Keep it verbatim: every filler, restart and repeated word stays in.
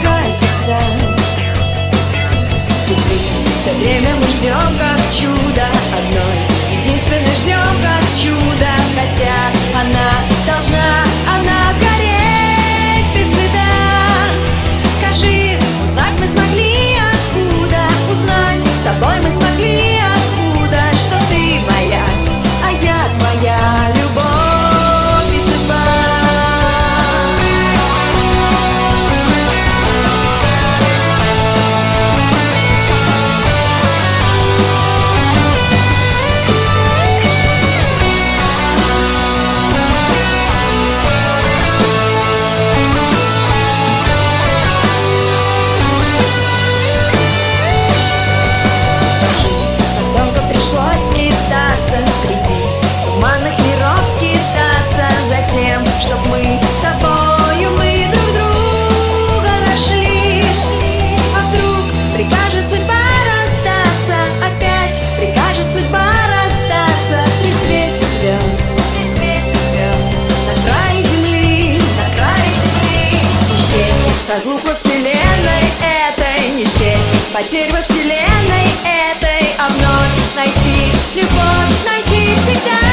родное сердце. Любви все время мы ждем как чудо, одной единственной ждем как чудо. Хотя она должна, она сгореть без следа. Скажи, узнать мы смогли откуда? Узнать с тобой мы смогли откуда? Что ты моя, а я твоя, любовь и судьба. Среди туманных миров скитаться за тем, чтоб мы с тобою, мы друг друга нашли. А вдруг прикажет судьба расстаться, опять прикажет судьба расстаться. При свете звезд, при свете звезд, на крае земли, на крае земли. Не счесть разлук во вселенной этой, не счесть потерь во вселенной этой, а вновь найти любовь, найти всегда.